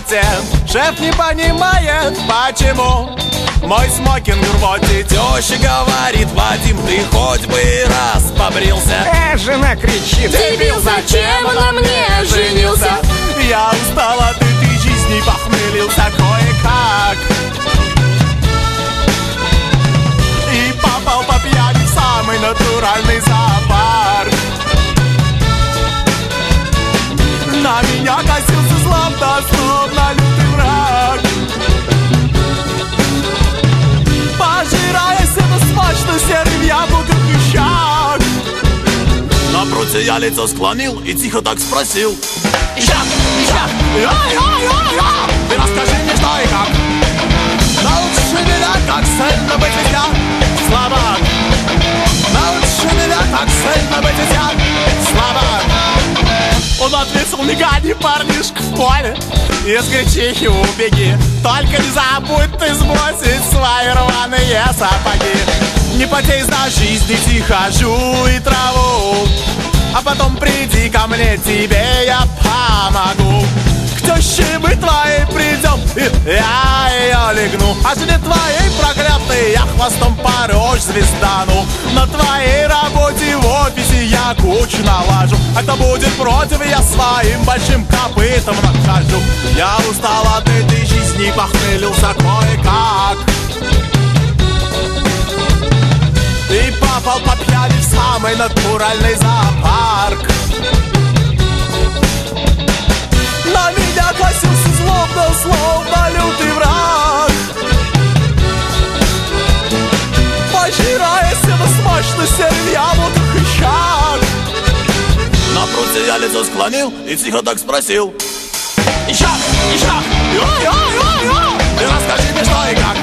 работе. Шеф не понимает, почему мой смокинг в рвоте. Теща говорит: Вадим, ты хоть бы раз побрился. Жена кричит: дебил, зачем он на мне женился? Я устал от этой жизни, похмелился кое-как и попал по пьяни в самый натуральный зоопарк. На меня косился злобно, словно лютый враг, пожирая себя смачно серым яблоком пищак. На пруте я лицо склонил и тихо так спросил: Ищак, ты расскажи мне, что и как. Научи меня, как сильно быть я слабак. Научи меня, как сильно быть я слабак. Он ответил: не гони, парнишка, в поле, из гречихи убеги. Только не забудь ты сбросить свои рваные сапоги. Не потей на жизни, тихо жуй траву, а потом приди ко мне, тебе я помогу. К теще мы твоей придем, и я ее легну. А жене твоей проклятой я хвостом по рожь звездану. На твоей работе в офисе я кучу налажу, а кто будет против, я своим большим копытом накажу. Я устал от этой жизни, похмелился кое-как и попал по пьяни в самый натуральный зоопарк. На меня косился злобно, словно лютый враг, пожирая себя смачно серым яблоком хищак. На пруте я лицо склонил и тихо так спросил: Ищак, ты расскажи мне, что и как.